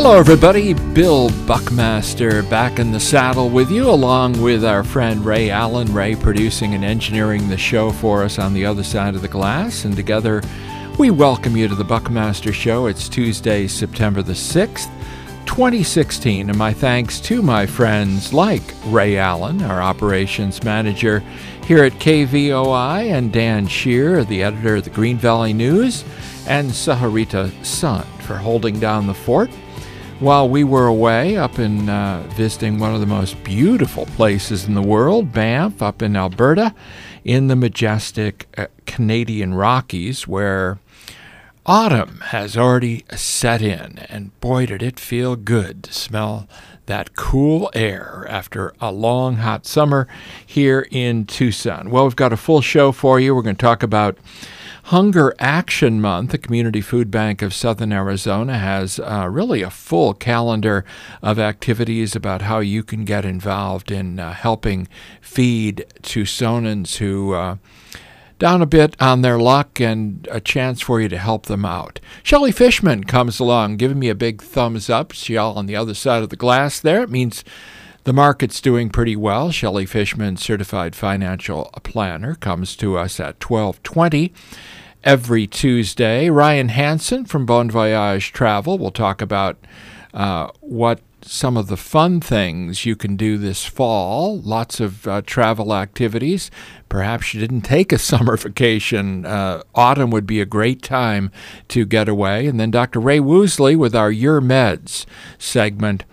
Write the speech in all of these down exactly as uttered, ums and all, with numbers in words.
Hello everybody, Bill Buckmaster back in the saddle with you, along with our friend Ray Allen. Ray producing and engineering the show for us on the other side of the glass, and together we welcome you to the Buckmaster Show. It's Tuesday, September the sixth, twenty sixteen, and my thanks to my friends like Ray Allen, our operations manager here at K V O I, and Dan Shear, the editor of the Green Valley News, and Saharita Sun for holding down the fort while we were away up in uh, visiting one of the most beautiful places in the world, Banff, up in Alberta, in the majestic uh, Canadian Rockies, where autumn has already set in, and boy, did it feel good to smell that cool air after a long, hot summer here in Tucson. Well, we've got a full show for you. We're going to talk about Hunger Action Month. The Community Food Bank of Southern Arizona has uh, really a full calendar of activities about how you can get involved in uh, helping feed Tucsonans who uh, down a bit on their luck, and a chance for you to help them out. Shelly Fishman comes along, giving me a big thumbs up. She's all on the other side of the glass there. It means the market's doing pretty well. Shelly Fishman, certified financial planner, comes to us at twelve twenty every Tuesday. Ryan Hansen from Bon Voyage Travel will talk about uh, what some of the fun things you can do this fall. Lots of uh, travel activities. Perhaps you didn't take a summer vacation. Uh, autumn would be a great time to get away. And then Doctor Ray Woosley with our Your Meds segment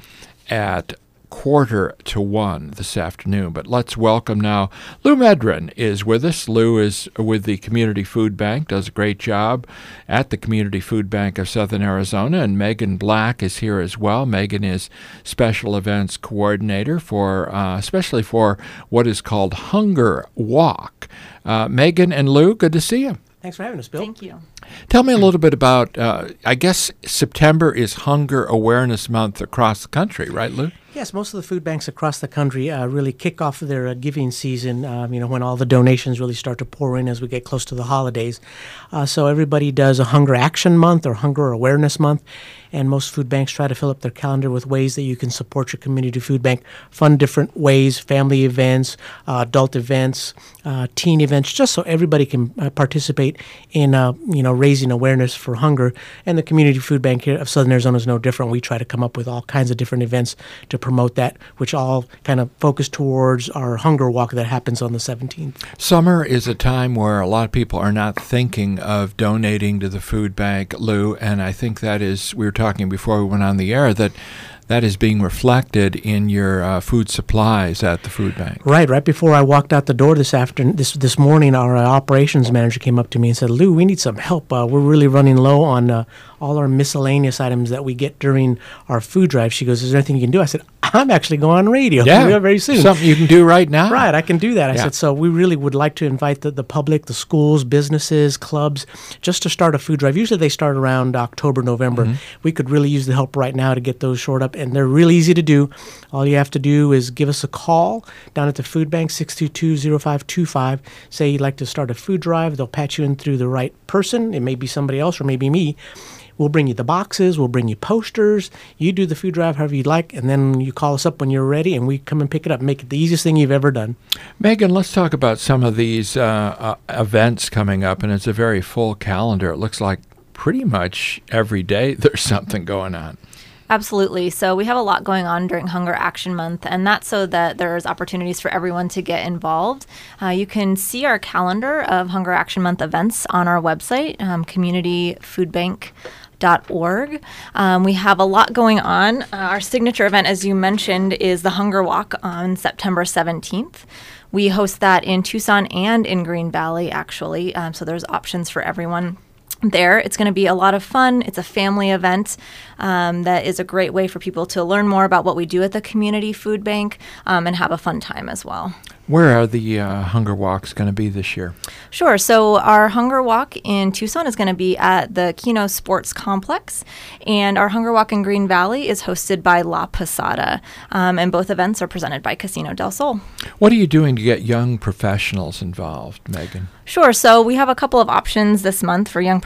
at quarter to one this afternoon. But let's welcome now Lou Medrin is with us. Lou is with the Community Food Bank, does a great job at the Community Food Bank of Southern Arizona, and Megan Black is here as well. Megan is Special Events Coordinator for, uh, especially for what is called Hunger Walk. Uh, Megan and Lou, good to see you. Thanks for having us, Bill. Thank you. Tell me a little bit about, uh, I guess September is Hunger Awareness Month across the country, right, Lou? Yes, most of the food banks across the country uh, really kick off their uh, giving season, um, you know, when all the donations really start to pour in as we get close to the holidays. Uh, so everybody does a Hunger Action Month or Hunger Awareness Month, and most food banks try to fill up their calendar with ways that you can support your community food bank, fund different ways, family events, uh, adult events, uh, teen events, just so everybody can uh, participate in, uh, you know, raising awareness for hunger. And the Community Food Bank here of Southern Arizona is no different. We try to come up with all kinds of different events to promote that, which all kind of focus towards our hunger walk that happens on the seventeenth. Summer is a time where a lot of people are not thinking of donating to the food bank, Lou, and I think that is, we were talking before we went on the air, that that is being reflected in your uh, food supplies at the food bank. Right. Right before I walked out the door this afternoon, this this morning, our uh, operations manager came up to me and said, "Lou, we need some help. Uh, we're really running low on uh, all our miscellaneous items that we get during our food drive." She goes, "Is there anything you can do?" I said, "I'm actually going on radio yeah, very soon. Something you can do right now." Right. I can do that. I yeah. said, so we really would like to invite the, the public, the schools, businesses, clubs, just to start a food drive. Usually they start around October, November. Mm-hmm. We could really use the help right now to get those shored up, and they're really easy to do. All you have to do is give us a call down at the food bank, six two two, zero five two five. Say you'd like to start a food drive. They'll patch you in through the right person. It may be somebody else or maybe me. We'll bring you the boxes. We'll bring you posters. You do the food drive however you'd like, and then you call us up when you're ready, and we come and pick it up. Make it the easiest thing you've ever done. Megan, let's talk about some of these uh, uh, events coming up, and it's a very full calendar. It looks like pretty much every day there's something going on. Absolutely. So we have a lot going on during Hunger Action Month, and that's so that there's opportunities for everyone to get involved. Uh, you can see our calendar of Hunger Action Month events on our website, um, community food bank dot org. Um, we have a lot going on. Uh, our signature event, as you mentioned, is the Hunger Walk on September seventeenth. We host that in Tucson and in Green Valley, actually, um, so there's options for everyone there. It's going to be a lot of fun. It's a family event um, that is a great way for people to learn more about what we do at the Community Food Bank um, and have a fun time as well. Where are the uh, Hunger Walks going to be this year? Sure. So our Hunger Walk in Tucson is going to be at the Keno Sports Complex, and our Hunger Walk in Green Valley is hosted by La Posada, um, and both events are presented by Casino del Sol. What are you doing to get young professionals involved, Megan? Sure. So we have a couple of options this month for young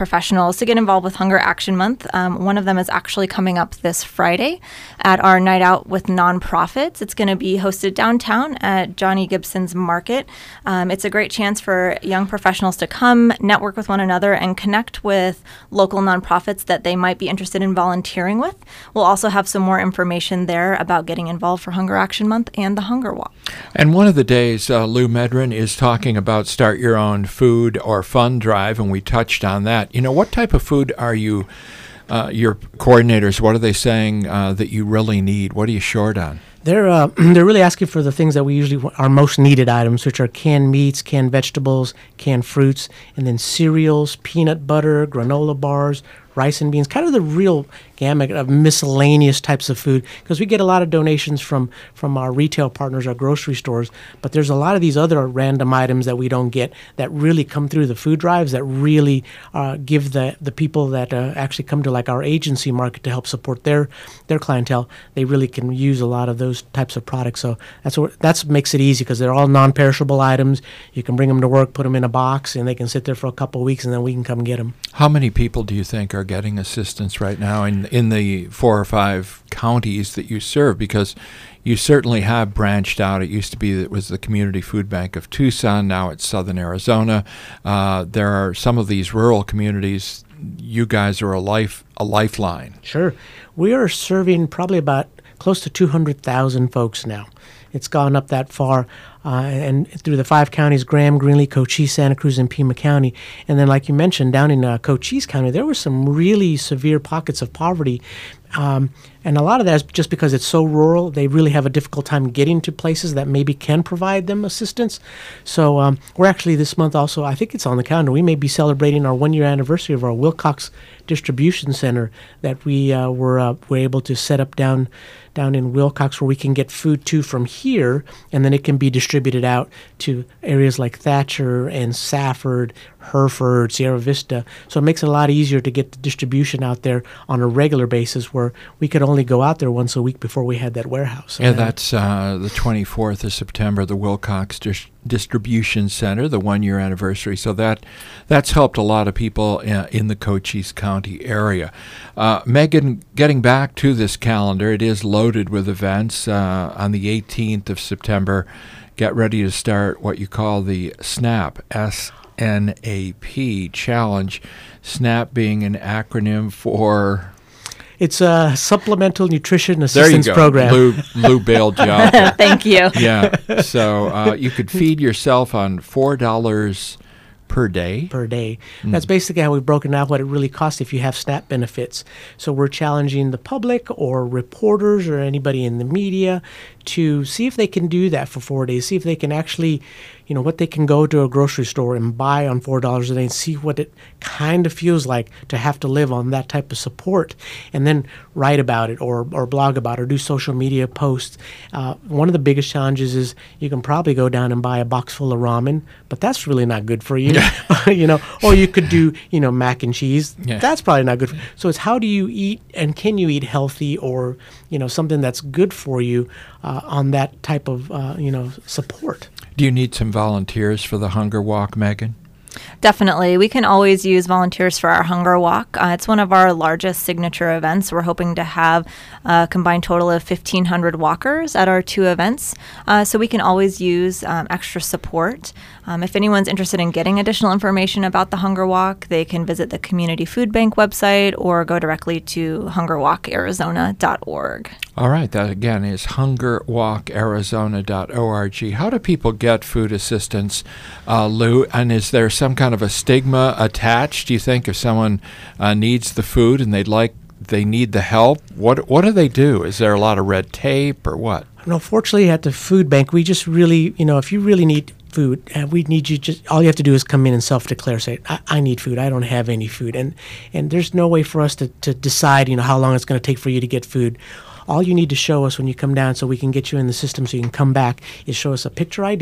professionals to get involved with Hunger Action Month. Um, one of them is actually coming up this Friday at our Night Out with Nonprofits. It's going to be hosted downtown at Johnny Gibson's Market. Um, it's a great chance for young professionals to come, network with one another, and connect with local nonprofits that they might be interested in volunteering with. We'll also have some more information there about getting involved for Hunger Action Month and the Hunger Walk. And one of the days, uh, Lou Medrin is talking about Start Your Own Food or Fun Drive, and we touched on that. You know, what type of food are you, uh, your coordinators, what are they saying uh, that you really need? What are you short on? They're uh, they're really asking for the things that we usually want, our most needed items, which are canned meats, canned vegetables, canned fruits, and then cereals, peanut butter, granola bars, rice and beans, kind of the real gamut of miscellaneous types of food, because we get a lot of donations from from our retail partners, our grocery stores, but there's a lot of these other random items that we don't get that really come through the food drives that really uh, give the the people that uh, actually come to like our agency market to help support their their clientele, they really can use a lot of those types of products. So that's what that's makes it easy, because they're all non-perishable items. You can bring them to work, put them in a box, and they can sit there for a couple of weeks, and then we can come get them. How many people do you think are getting assistance right now in in the four or five counties that you serve? Because you certainly have branched out. It used to be that it was the Community Food Bank of Tucson. Now it's Southern Arizona. Uh, there are some of these rural communities. You guys are a life a lifeline. Sure. We are serving probably about close to two hundred thousand folks now. It's gone up that far, uh, and through the five counties, Graham, Greenlee, Cochise, Santa Cruz, and Pima County. And then, like you mentioned, down in uh, Cochise County, there were some really severe pockets of poverty. Um, and a lot of that is just because it's so rural, they really have a difficult time getting to places that maybe can provide them assistance. So um, we're actually this month also, I think it's on the calendar, we may be celebrating our one-year anniversary of our Wilcox Distribution Center that we uh, were, uh, were able to set up down down in Wilcox, where we can get food to from here, and then it can be distributed out to areas like Thatcher and Safford, Hereford, Sierra Vista. So it makes it a lot easier to get the distribution out there on a regular basis, where we could only go out there once a week before we had that warehouse. Yeah, that's uh, the twenty-fourth of September, the Wilcox Dis- Distribution Center, the one-year anniversary. So that that's helped a lot of people uh, in the Cochise County area. Uh, Megan, getting back to this calendar, it is loaded with events. Uh, on the eighteenth of September, get ready to start what you call the SNAP, S N A P Challenge. SNAP being an acronym for... It's a Supplemental Nutrition Assistance there you go. Program. Lou, Lou bailed you out. Thank you. Yeah. So uh, you could feed yourself on four dollars per day. Per day. Mm. That's basically how we've broken out what it really costs if you have SNAP benefits. So we're challenging the public or reporters or anybody in the media to see if they can do that for four days, see if they can actually, you know, what they can go to a grocery store and buy on four dollars a day and see what it kind of feels like to have to live on that type of support, and then write about it or, or blog about it or do social media posts. Uh, one of the biggest challenges is you can probably go down and buy a box full of ramen, but that's really not good for you, you know, or you could do, you know, mac and cheese. Yeah. That's probably not good. For, so it's how do you eat, and can you eat healthy or, you know, something that's good for you uh, on that type of, uh, you know, support. Do you need some volunteers for the Hunger Walk, Megan? Definitely. We can always use volunteers for our Hunger Walk. Uh, it's one of our largest signature events. We're hoping to have a combined total of fifteen hundred walkers at our two events. Uh, so we can always use um, extra support. Um, if anyone's interested in getting additional information about the Hunger Walk, they can visit the Community Food Bank website or go directly to hunger walk arizona dot org. All right. That, again, is hunger walk arizona dot org. How do people get food assistance, uh, Lou? And is there some kind of a stigma attached, do you think, if someone uh, needs the food and they'd like, they need the help? What what do they do? Is there a lot of red tape or what? No, fortunately, at the food bank, we just really, you know, if you really need food, uh, we need you just, all you have to do is come in and self-declare, say, I, I need food, I don't have any food. And and there's no way for us to, to decide, you know, how long it's going to take for you to get food. All you need to show us when you come down so we can get you in the system so you can come back is show us a picture I D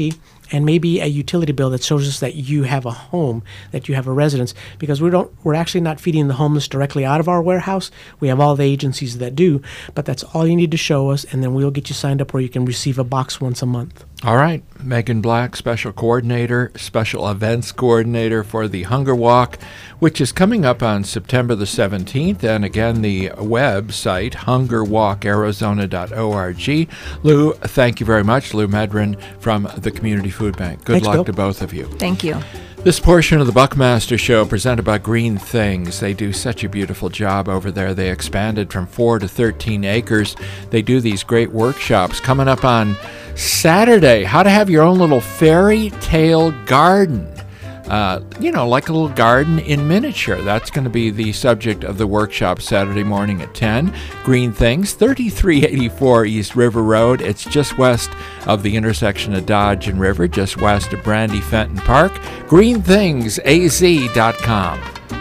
and maybe a utility bill that shows us that you have a home, that you have a residence, because we don't, we're actually not feeding the homeless directly out of our warehouse. We have all the agencies that do, but that's all you need to show us, and then we'll get you signed up where you can receive a box once a month. All right. Megan Black, Special Coordinator, Special Events Coordinator for the Hunger Walk, which is coming up on September the seventeenth. And again, the website, hunger walk arizona dot org. Lou, thank you very much. Lou Medrin from the Community Food Bank. Good Thanks, luck Bill. to both of you. Thank you. This portion of the Buckmaster Show presented by Green Things. They do such a beautiful job over there. They expanded from four to thirteen acres. They do these great workshops. Coming up on Saturday, how to have your own little fairy tale garden. Uh, you know, like a little garden in miniature. That's going to be the subject of the workshop Saturday morning at ten. Green Things, thirty-three eighty-four East River Road. It's just west of the intersection of Dodge and River, just west of Brandy Fenton Park. green things a z dot com.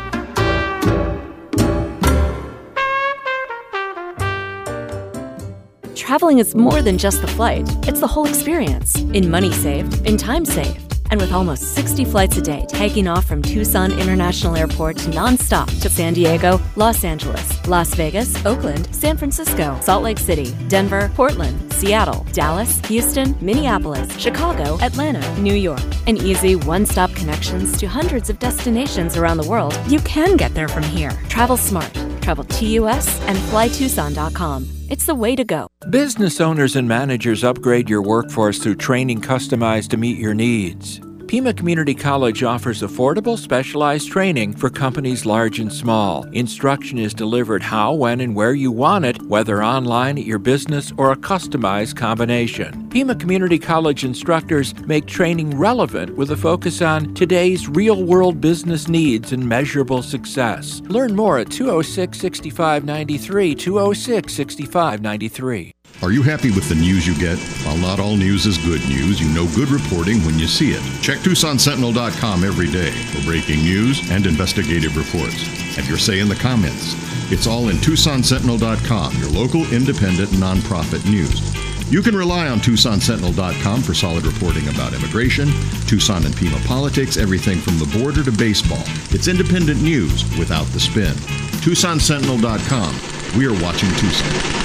Traveling is more than just the flight. It's the whole experience. In money saved, in time saved. And with almost sixty flights a day taking off from Tucson International Airport nonstop to San Diego, Los Angeles, Las Vegas, Oakland, San Francisco, Salt Lake City, Denver, Portland, Seattle, Dallas, Houston, Minneapolis, Chicago, Atlanta, New York. And easy one-stop connections to hundreds of destinations around the world. You can get there from here. Travel smart. Travel T U S and fly tucson dot com. It's the way to go. Business owners and managers, upgrade your workforce through training customized to meet your needs. Pima Community College offers affordable, specialized training for companies large and small. Instruction is delivered how, when, and where you want it, whether online at your business or a customized combination. Pima Community College instructors make training relevant with a focus on today's real-world business needs and measurable success. Learn more at two oh six, six five nine three, two oh six, six five nine three. Are you happy with the news you get? While not all news is good news, you know good reporting when you see it. Check Tucson Sentinel dot com every day for breaking news and investigative reports. Have your say in the comments. It's all in Tucson Sentinel dot com, your local independent nonprofit news. You can rely on Tucson Sentinel dot com for solid reporting about immigration, Tucson and Pima politics, everything from the border to baseball. It's independent news without the spin. Tucson Sentinel dot com. We are watching Tucson.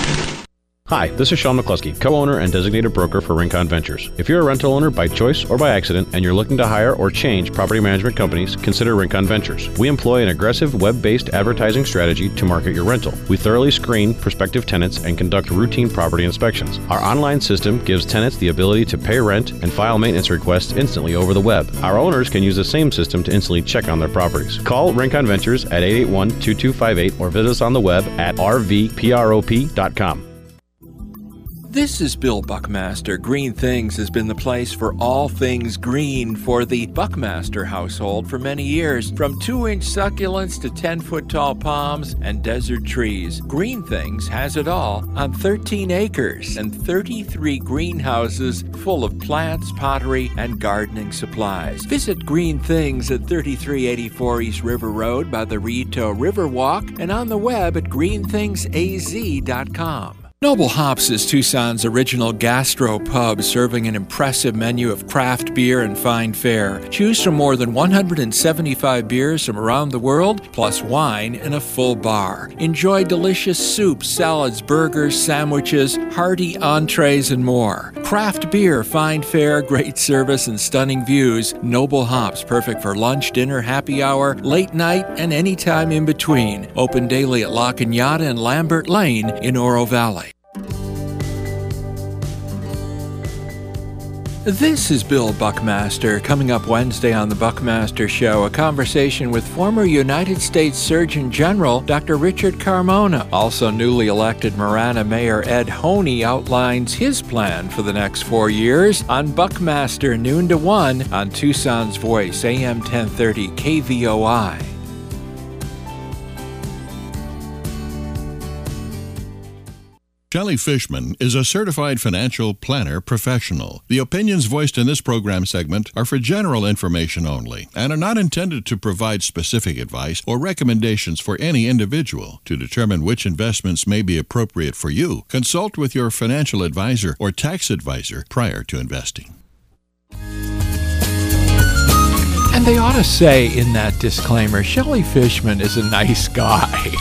Hi, this is Sean McCluskey, co-owner and designated broker for Rincon Ventures. If you're a rental owner by choice or by accident and you're looking to hire or change property management companies, consider Rincon Ventures. We employ an aggressive web-based advertising strategy to market your rental. We thoroughly screen prospective tenants and conduct routine property inspections. Our online system gives tenants the ability to pay rent and file maintenance requests instantly over the web. Our owners can use the same system to instantly check on their properties. Call Rincon Ventures at eight eight one, two two five eight or visit us on the web at r v prop dot com. This is Bill Buckmaster. Green Things has been the place for all things green for the Buckmaster household for many years. From two-inch succulents to ten-foot tall palms and desert trees, Green Things has it all on thirteen acres and thirty-three greenhouses full of plants, pottery, and gardening supplies. Visit Green Things at thirty-three eighty-four East River Road by the Rito Riverwalk and on the web at green things a z dot com. Noble Hops is Tucson's original gastro pub, serving an impressive menu of craft beer and fine fare. Choose from more than one hundred seventy-five beers from around the world, plus wine and a full bar. Enjoy delicious soups, salads, burgers, sandwiches, hearty entrees, and more. Craft beer, fine fare, great service, and stunning views. Noble Hops, perfect for lunch, dinner, happy hour, late night, and any time in between. Open daily at La Cañada and Lambert Lane in Oro Valley. This is Bill Buckmaster. Coming up Wednesday on The Buckmaster Show, a conversation with former United States Surgeon General Doctor Richard Carmona. Also newly elected Marana Mayor Ed Honey outlines his plan for the next four years on Buckmaster noon to one on Tucson's Voice, A M ten thirty K V O I. Shelley Fishman is a certified financial planner professional. The opinions voiced in this program segment are for general information only and are not intended to provide specific advice or recommendations for any individual. To determine which investments may be appropriate for you, consult with your financial advisor or tax advisor prior to investing. And they ought to say in that disclaimer, Shelley Fishman is a nice guy.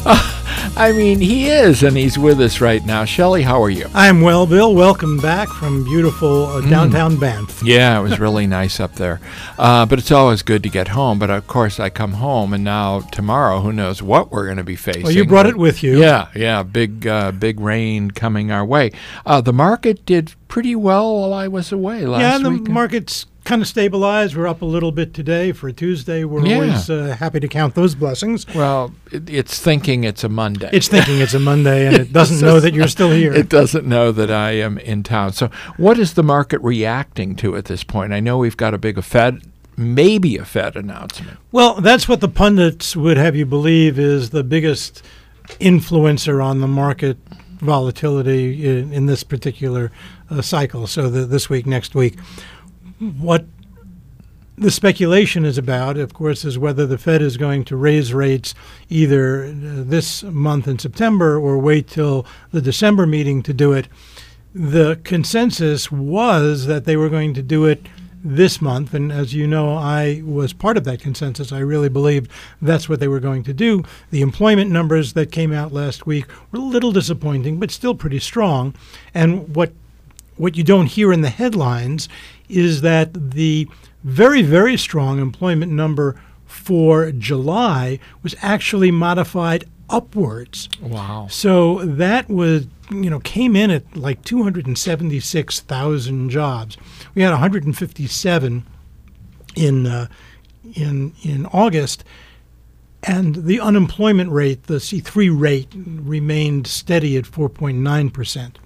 I mean, he is, and he's with us right now. Shelley, how are you? I'm well, Bill. Welcome back from beautiful uh, downtown mm. Banff. Yeah, it was really nice up there. Uh, but it's always good to get home. But, of course, I come home, and now tomorrow, who knows what we're going to be facing. Well, you brought it with you. Yeah, yeah, big uh, big rain coming our way. Uh, the market did pretty well while I was away last week. Yeah, and the week. market's kind of stabilized. We're up a little bit today for Tuesday. We're yeah. always uh, happy to count those blessings. Well, it, it's thinking it's a Monday. It's thinking it's a Monday, and it doesn't know that you're still here. It doesn't know that I am in town. So what is the market reacting to at this point? I know we've got a big Fed, maybe a Fed announcement. Well, that's what the pundits would have you believe is the biggest influencer on the market volatility in, in this particular uh, cycle. So the, this week, next week. What the speculation is about, of course, is whether the Fed is going to raise rates either uh, this month in September or wait till the December meeting to do it. The consensus was that they were going to do it this month, and as you know, I was part of that consensus. I really believed that's what they were going to do. The employment numbers that came out last week were a little disappointing, but still pretty strong. And what what you don't hear in the headlines is that the very, very strong employment number for July was actually modified upwards. Wow. So that was, you know, came in at like two hundred seventy-six thousand jobs. We had one hundred fifty-seven in uh, in in August, and the unemployment rate, the C three rate, remained steady at four point nine percent.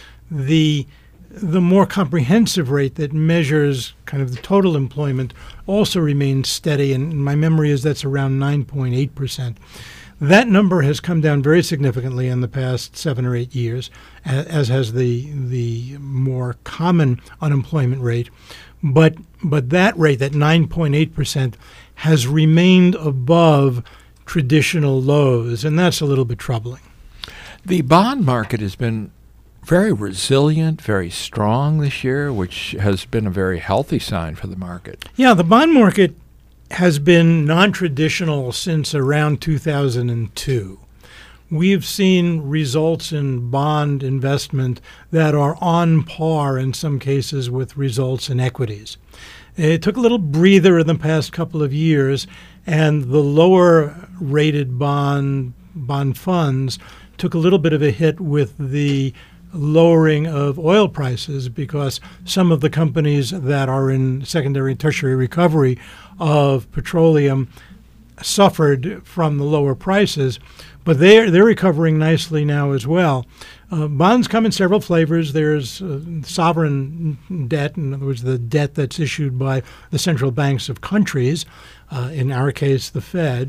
The The more comprehensive rate that measures kind of the total employment also remains steady, and my memory is that's around nine point eight percent. That number has come down very significantly in the past seven or eight years, as has the the more common unemployment rate. But but that rate, that nine point eight percent, has remained above traditional lows, and that's a little bit troubling. The bond market has been very resilient, very strong this year, which has been a very healthy sign for the market. Yeah, the bond market has been non-traditional since around two thousand two. We've seen results in bond investment that are on par in some cases with results in equities. It took a little breather in the past couple of years, and the lower rated bond bond funds took a little bit of a hit with the lowering of oil prices, because some of the companies that are in secondary and tertiary recovery of petroleum suffered from the lower prices, but they're they're recovering nicely now as well. Uh, bonds come in several flavors. There's uh, sovereign debt, in other words, the debt that's issued by the central banks of countries, uh, in our case, the Fed,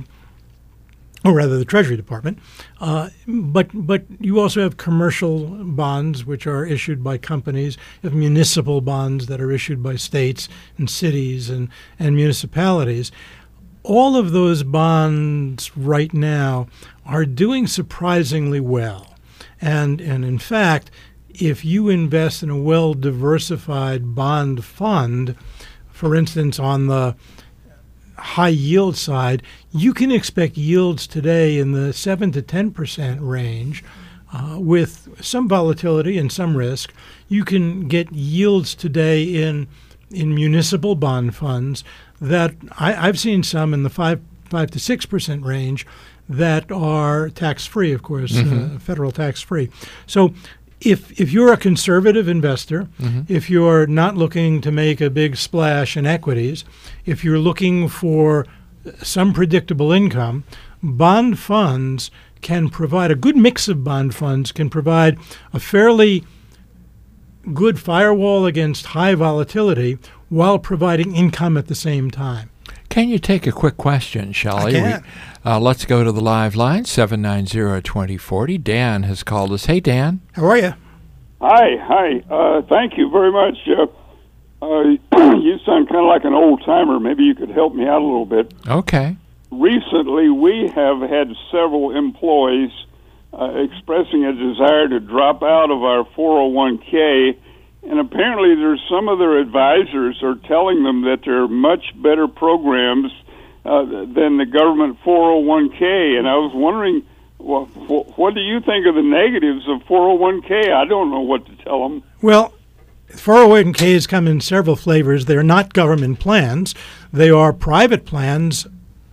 or rather the Treasury Department. Uh, but but you also have commercial bonds, which are issued by companies. You have municipal bonds that are issued by states and cities and, and municipalities. All of those bonds right now are doing surprisingly well. And, and in fact, if you invest in a well-diversified bond fund, for instance, on the high yield side, you can expect yields today in the seven to ten percent range, uh, with some volatility and some risk. You can get yields today in in municipal bond funds that I, I've seen some in the five five to six percent range that are tax free, of course, mm-hmm. uh, federal tax free. So If if you're a conservative investor, mm-hmm. if you're not looking to make a big splash in equities, if you're looking for some predictable income, bond funds can provide, a good mix of bond funds can provide a fairly good firewall against high volatility while providing income at the same time. Can you take a quick question, Shelley? I can. We, uh, let's go to the live line, seven nine zero, two zero four zero. Dan has called us. Hey, Dan. How are you? Hi, hi. Uh, thank you very much. Uh, uh, you sound kind of like an old-timer. Maybe you could help me out a little bit. Okay. Recently, we have had several employees uh, expressing a desire to drop out of our four oh one k and apparently there's some of their advisors are telling them that there are much better programs uh, than the government four oh one k. And I was wondering, well, what do you think of the negatives of four oh one k? I don't know what to tell them. Well, four oh one k's come in several flavors. They're not government plans. They are private plans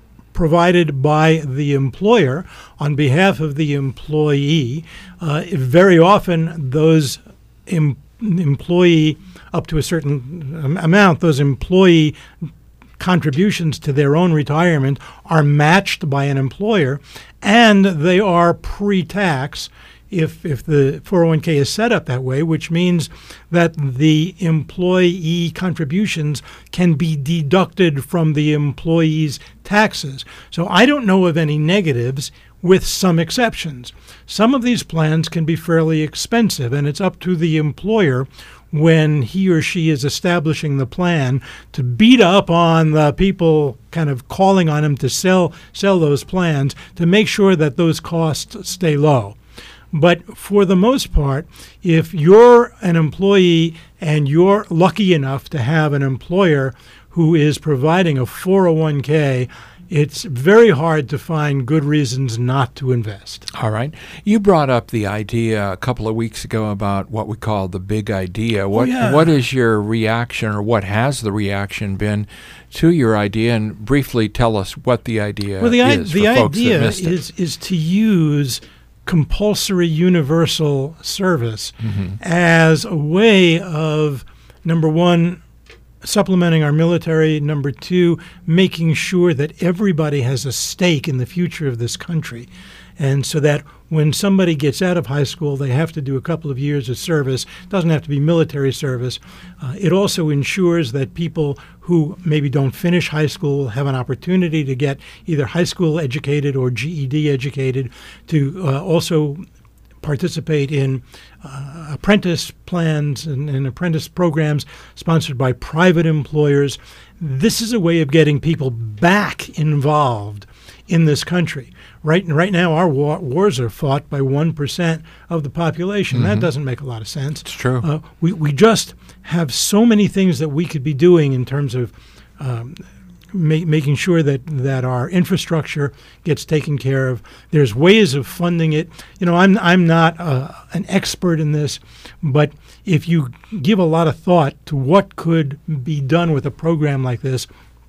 provided by the employer on behalf of the employee. Uh, very often, those em- employee, up to a certain amount, those employee contributions to their own retirement are matched by an employer, and they are pre-tax if if the four oh one k is set up that way, which means that the employee contributions can be deducted from the employee's taxes. So I don't know of any negatives, with some exceptions. Some of these plans can be fairly expensive, and it's up to the employer when he or she is establishing the plan to beat up on the people kind of calling on him to sell sell those plans to make sure that those costs stay low. But for the most part, if you're an employee and you're lucky enough to have an employer who is providing a four oh one k, it's very hard to find good reasons not to invest. All right. You brought up the idea a couple of weeks ago about what we call the big idea. What oh, yeah. What is your reaction, or what has the reaction been to your idea? And briefly tell us what the idea well, the is I- the for folks idea that missed it. is is to use compulsory universal service mm-hmm. as a way of, number one, supplementing our military, number two, making sure that everybody has a stake in the future of this country. And so that when somebody gets out of high school, they have to do a couple of years of service. It doesn't have to be military service. Uh, it also ensures that people who maybe don't finish high school have an opportunity to get either high school educated or G E D educated, to uh, also participate in uh, apprentice plans and, and apprentice programs sponsored by private employers. This is a way of getting people back involved in this country. Right, right now, our war, wars are fought by one percent of the population. Mm-hmm. That doesn't make a lot of sense. It's true. Uh, we, we just have so many things that we could be doing in terms of um, ma- making sure that, that our infrastructure gets taken care of. There's ways of funding it. You know, I'm, I'm not uh, an expert in this, but if you give a lot of thought to what could be done with a program like this,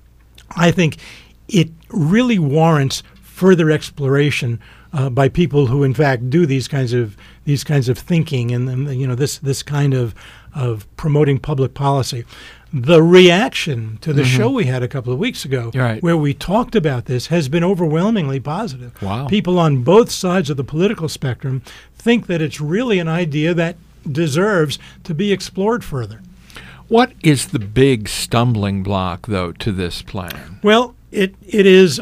I think it really warrants further exploration uh, by people who, in fact, do these kinds of these kinds of thinking and, and you know this this kind of of promoting public policy. The reaction to the mm-hmm. show we had a couple of weeks ago, right. where we talked about this, has been overwhelmingly positive. Wow. People on both sides of the political spectrum think that it's really an idea that deserves to be explored further. What is the big stumbling block, though, to this plan? Well, it it is,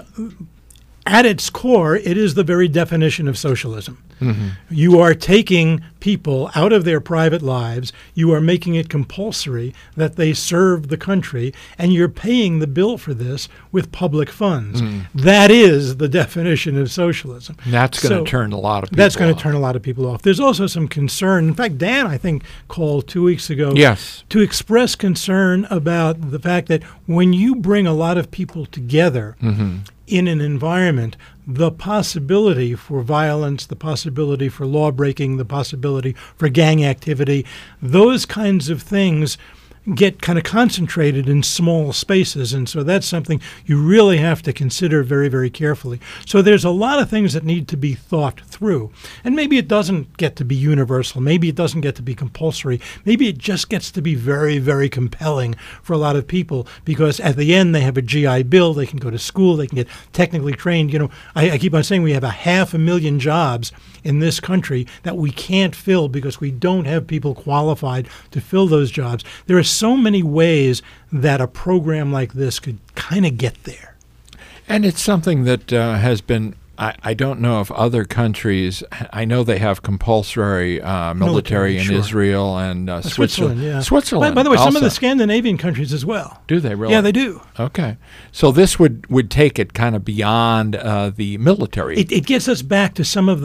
at its core, it is the very definition of socialism. Mm-hmm. You are taking people out of their private lives, you are making it compulsory that they serve the country, and you're paying the bill for this with public funds. Mm. That is the definition of socialism. That's going to So turn a lot of people That's going off. to turn a lot of people off. There's also some concern. In fact, Dan, I think, called two weeks ago Yes. to express concern about the fact that when you bring a lot of people together Mm-hmm. in an environment, the possibility for violence, the possibility for law breaking, the possibility for gang activity, those kinds of things get kind of concentrated in small spaces. And so that's something you really have to consider very, very carefully. So there's a lot of things that need to be thought through. And maybe it doesn't get to be universal. Maybe it doesn't get to be compulsory. Maybe it just gets to be very, very compelling for a lot of people, because at the end they have a G I Bill, they can go to school, they can get technically trained. You know, I, I keep on saying we have a half a million jobs in this country that we can't fill because we don't have people qualified to fill those jobs. There are so many ways that a program like this could kind of get there. And it's something that uh, has been, I, I don't know if other countries, I know they have compulsory uh, military, Military, in sure. Israel and uh, Switzerland, Switzerland. yeah. Switzerland. By, by the way, some of also. the Scandinavian countries as well. Do they really? Yeah, they do. Okay. So this would, would take it kind of beyond uh, the military. It, it gets us back to some of the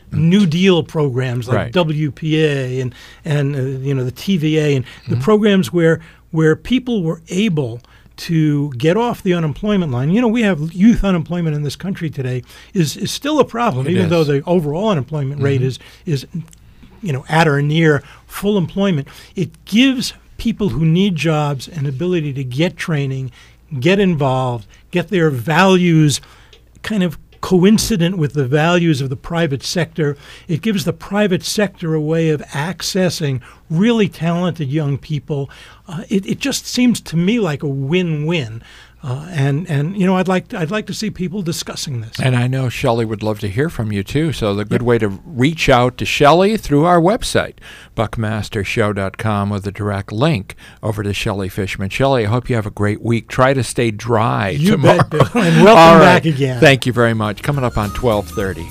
New Deal programs like Right. W P A and and uh, you know the T V A and Mm-hmm. the programs where where people were able to get off the unemployment line. You know, we have youth unemployment in this country today is is still a problem, It even is. though the overall unemployment rate is is you know at or near full employment. It gives people who need jobs an ability to get training, get involved, get their values kind of coincident with the values of the private sector. It gives the private sector a way of accessing really talented young people. Uh, it, it just seems to me like a win-win. Uh, and and you know I'd like to, I'd like to see people discussing this. And I know Shelley would love to hear from you too. So the good way to reach out to Shelley through our website, buckmaster show dot com, with a direct link over to Shelley Fishman. Shelley, I hope you have a great week. Try to stay dry You tomorrow. bet, Bill, and welcome All right. back again. Thank you very much. Coming up on twelve thirty.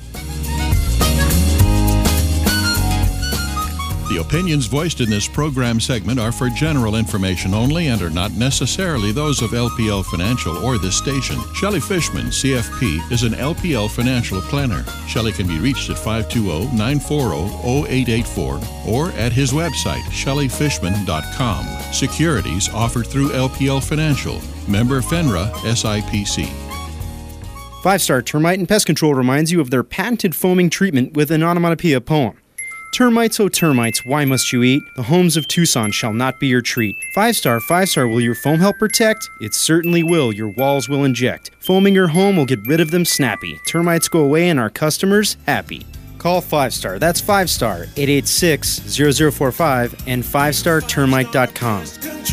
The opinions voiced in this program segment are for general information only and are not necessarily those of L P L Financial or this station. Shelley Fishman, C F P, is an L P L financial planner. Shelley can be reached at five two zero, nine four zero, zero eight eight four or at his website, shelley fishman dot com. Securities offered through L P L Financial. Member FINRA S I P C. Five Star Termite and Pest Control reminds you of their patented foaming treatment with an onomatopoeia poem. Termites, oh termites, why must you eat? The homes of Tucson shall not be your treat. Five Star, Five Star, will your foam help protect? It certainly will. Your walls will inject. Foaming your home will get rid of them snappy. Termites go away and our customers happy. Call Five Star. That's Five Star, eight eight six, zero zero four five and five star termite dot com.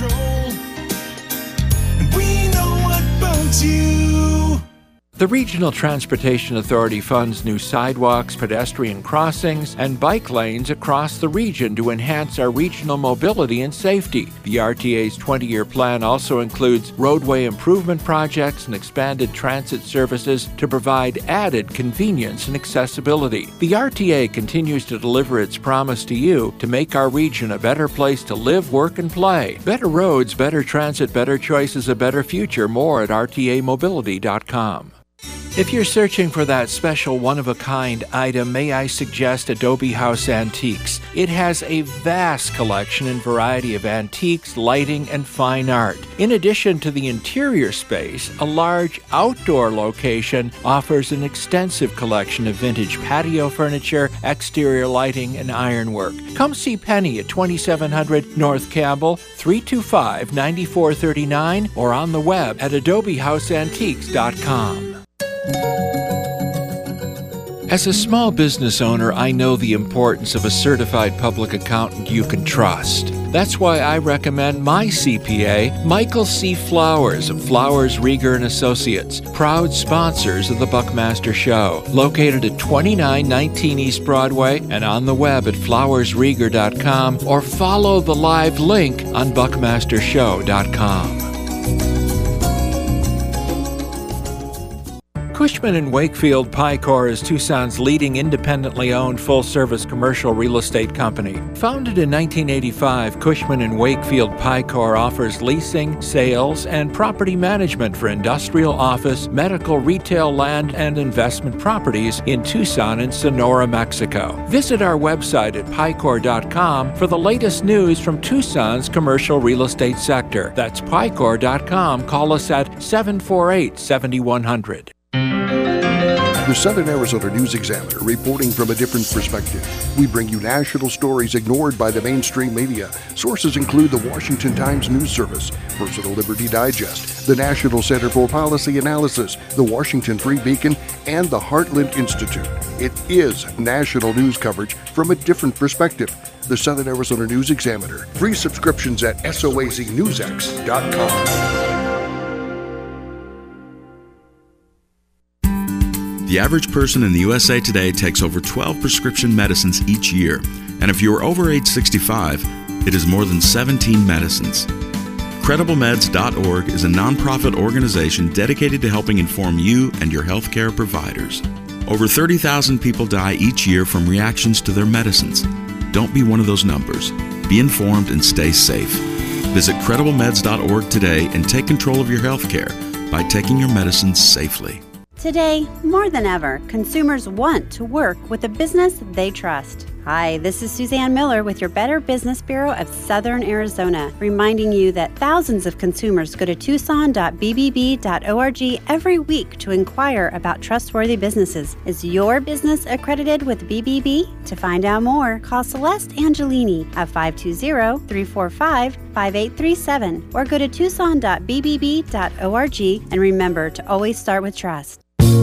We know what bugs you. The Regional Transportation Authority funds new sidewalks, pedestrian crossings, and bike lanes across the region to enhance our regional mobility and safety. The R T A's twenty-year plan also includes roadway improvement projects and expanded transit services to provide added convenience and accessibility. The R T A continues to deliver its promise to you to make our region a better place to live, work, and play. Better roads, better transit, better choices, a better future. More at r t a mobility dot com. If you're searching for that special one-of-a-kind item, may I suggest Adobe House Antiques. It has a vast collection and variety of antiques, lighting, and fine art. In addition to the interior space, a large outdoor location offers an extensive collection of vintage patio furniture, exterior lighting, and ironwork. Come see Penny at twenty-seven hundred North Campbell, three two five, nine four three nine, or on the web at adobe house antiques dot com. As a small business owner, I know the importance of a certified public accountant you can trust. That's why I recommend my C P A, Michael C. Flowers of Flowers, Rieger and Associates, proud sponsors of the Buckmaster Show, located at twenty-nine nineteen East Broadway and on the web at flowers rieger dot com, or follow the live link on buckmaster show dot com. Cushman and Wakefield Picor is Tucson's leading independently owned full-service commercial real estate company. Founded in nineteen eighty-five, Cushman and Wakefield Picor offers leasing, sales, and property management for industrial, office, medical, retail, land, and investment properties in Tucson and Sonora, Mexico. Visit our website at picor dot com for the latest news from Tucson's commercial real estate sector. That's picor dot com. Call us at seven four eight, seven one zero zero. The Southern Arizona News Examiner, reporting from a different perspective. We bring you national stories ignored by the mainstream media. Sources include the Washington Times News Service, Personal Liberty Digest, the National Center for Policy Analysis, the Washington Free Beacon, and the Heartland Institute. It is national news coverage from a different perspective. The Southern Arizona News Examiner. Free subscriptions at soaz news x dot com. The average person in the U S A today takes over twelve prescription medicines each year, and if you are over age sixty-five, it is more than seventeen medicines. credible meds dot org is a nonprofit organization dedicated to helping inform you and your healthcare providers. Over thirty thousand people die each year from reactions to their medicines. Don't be one of those numbers. Be informed and stay safe. Visit credible meds dot org today and take control of your healthcare by taking your medicines safely. Today, more than ever, consumers want to work with a business they trust. Hi, this is Suzanne Miller with your Better Business Bureau of Southern Arizona, reminding you that thousands of consumers go to tucson dot b b b dot org every week to inquire about trustworthy businesses. Is your business accredited with B B B? To find out more, call Celeste Angelini at five two zero, three four five, five eight three seven or go to tucson dot b b b dot org, and remember to always start with trust.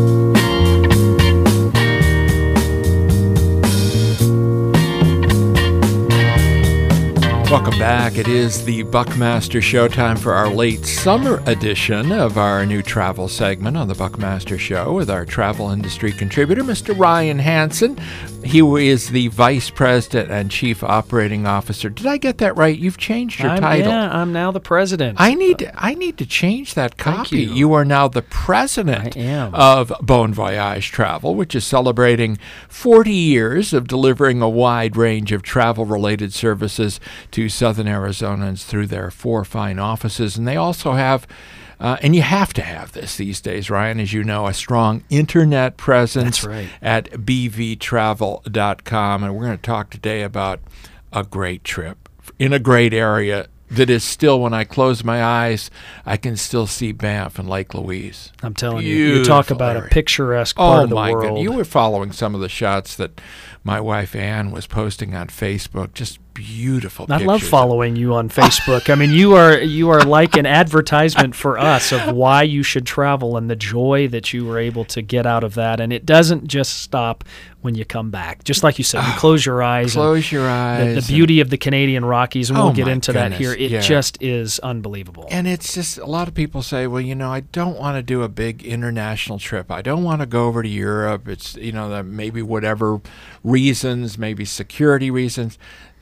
Welcome back. It is the Buckmaster Show, time for our late summer edition of our new travel segment on the Buckmaster Show with our travel industry contributor, Mister Ryan Hansen. He is the Vice President and Chief Operating Officer. Did I get that right? You've changed your I'm, title. Yeah, I'm now the President. I need to, I need to change that copy. Thank you. You are now the President I am. of Bon Voyage Travel, which is celebrating forty years of delivering a wide range of travel-related services to Southern Arizonans through their four fine offices. And they also have, uh, and you have to have this these days, Ryan, as you know, a strong internet presence. That's right. At b v travel dot com. And we're going to talk today about a great trip in a great area that is still, when I close my eyes, I can still see Banff and Lake Louise. I'm telling Beautiful you, you talk about area. a picturesque part oh of the my world. God. You were following some of the shots that my wife Ann was posting on Facebook. Just beautiful I pictures. love following you on Facebook. I mean, you are you are like an advertisement for us of why you should travel and the joy that you were able to get out of that. And it doesn't just stop when you come back. Just like you said, you close your eyes. Close your eyes. The, the beauty of the Canadian Rockies, and Oh we'll get my into that goodness, here. It yeah. just is unbelievable. And it's just, a lot of people say, well, you know, I don't want to do a big international trip. I don't want to go over to Europe. It's, you know, the, maybe whatever reasons, maybe security reasons.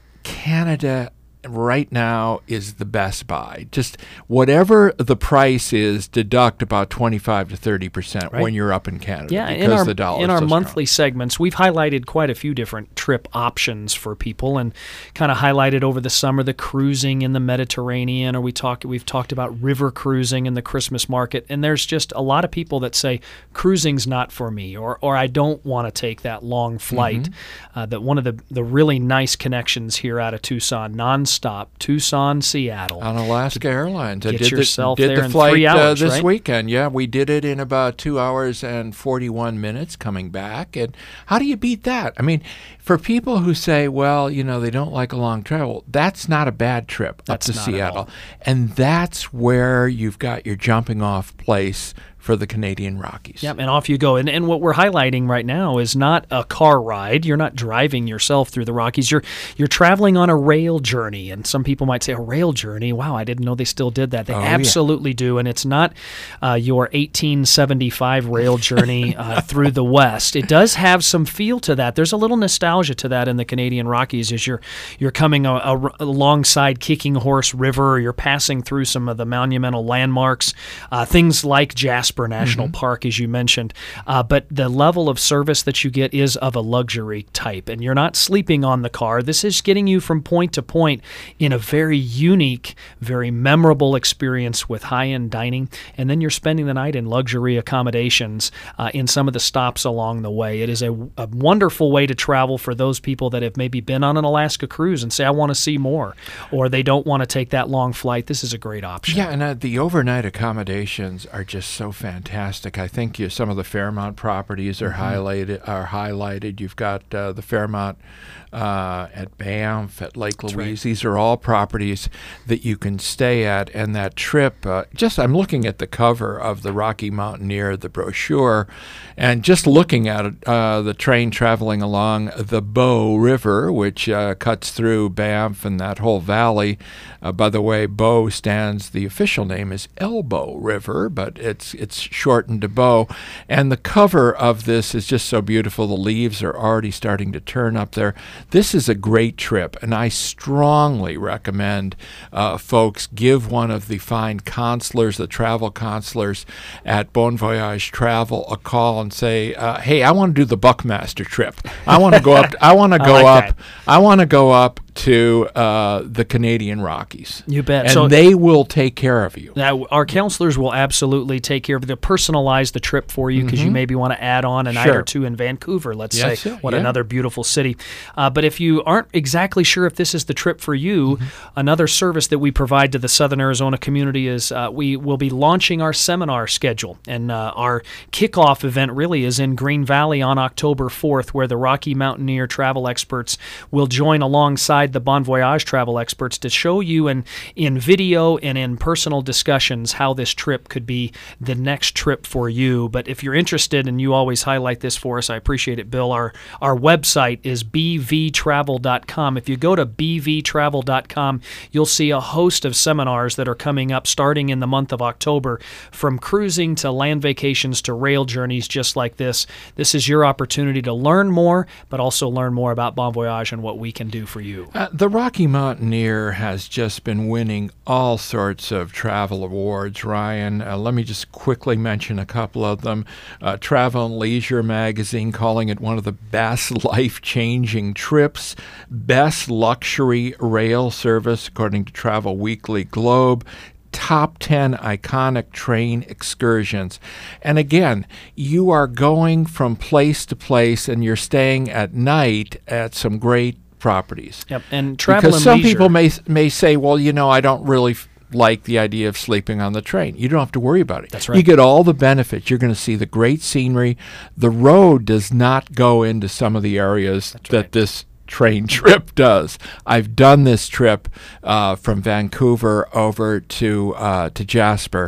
Canada right now is the best buy. Just whatever the price is, deduct about twenty-five to thirty percent Right. when you're up in Canada. Yeah, because in our, the dollar in is our so monthly segments, we've highlighted quite a few different trip options for people, and kind of highlighted over the summer the cruising in the Mediterranean, or we talk we've talked about river cruising in the Christmas market. And there's just a lot of people that say cruising's not for me, or or I don't want to take that long flight. Mm-hmm. Uh, that one of the the really nice connections here out of Tucson, nonstop Tucson, Seattle on Alaska Airlines. I Get did yourself the, did there the in flight three hours, uh, this right? weekend. Yeah, we did it in about two hours and forty-one minutes coming back. And how do you beat that? I mean, for people who say, well, you know, they don't like a long travel, that's not a bad trip That's up to not at Seattle. all. And that's where you've got your jumping off place for the Canadian Rockies. Yep, and off you go. And and what we're highlighting right now is not a car ride. You're not driving yourself through the Rockies. You're you're traveling on a rail journey. And some people might say, a rail journey? Wow, I didn't know they still did that. They Oh, yeah. absolutely do. And it's not uh, your eighteen seventy-five rail journey uh, through the West. It does have some feel to that. There's a little nostalgia to that in the Canadian Rockies as you're you're coming a, a, alongside Kicking Horse River, or you're passing through some of the monumental landmarks, uh, things like Jasper National Mm-hmm. Park, as you mentioned. Uh, but the level of service that you get is of a luxury type, and you're not sleeping on the car. This is getting you from point to point in a very unique, very memorable experience with high-end dining, and then you're spending the night in luxury accommodations uh, in some of the stops along the way. It is a, a wonderful way to travel for those people that have maybe been on an Alaska cruise and say, I want to see more, or they don't want to take that long flight. This is a great option. Yeah, and uh, the overnight accommodations are just so fantastic. I think you, some of the Fairmont properties are Mm-hmm. highlighted. Are highlighted. You've got uh, the Fairmont uh, at Banff, at Lake That's Louise. right. These are all properties that you can stay at. And that trip, uh, just I'm looking at the cover of the Rocky Mountaineer, the brochure, and just looking at it, uh, the train traveling along the Bow River, which uh, cuts through Banff and that whole valley. Uh, by the way, Bow stands, the official name is Elbow River, but it's it's shortened to Bow. And the cover of this is just so beautiful. The leaves are already starting to turn up there. This is a great trip, and I strongly recommend uh, folks give one of the fine consulars, the travel consulars at Bon Voyage Travel, a call and say, uh, "Hey, I want to do the Buckmaster trip. I want to go up. I want to go I like up. that. I want to go up to uh, the Canadian Rockies. You bet. And So- they will take care of you. Now, our counselors will absolutely take care of the personalize the trip for you because you Mhm. maybe want to add on a night Sure. or two in Vancouver, let's Yes, say. yeah, What yeah. another beautiful city. Uh, but if you aren't exactly sure if this is the trip for you, Mm-hmm. another service that we provide to the Southern Arizona community is uh, we will be launching our seminar schedule. And uh, our kickoff event really is in Green Valley on October fourth, where the Rocky Mountaineer travel experts will join alongside the Bon Voyage travel experts to show you in, in video and in personal discussions how this trip could be the next trip for you. But if you're interested, and you always highlight this for us, I appreciate it, Bill, our, our website is b v travel dot com. If you go to b v travel dot com, you'll see a host of seminars that are coming up starting in the month of October, from cruising to land vacations to rail journeys just like this. This is your opportunity to learn more, but also learn more about Bon Voyage and what we can do for you. Uh, the Rocky Mountaineer has just been winning all sorts of travel awards, Ryan. Uh, let me just quickly mention a couple of them. Uh, Travel and Leisure magazine calling it one of the best life-changing trips, best luxury rail service, according to Travel Weekly Globe. Top ten iconic train excursions. And again, you are going from place to place and you're staying at night at some great properties. Yep, and Travel because and some Leisure. people may may say, well, you know, I don't really f- like the idea of sleeping on the train. You don't have to worry about it. That's right. You get all the benefits. You're going to see the great scenery. The road does not go into some of the areas that this train trip does. I've done this trip uh, from Vancouver over to uh, to Jasper,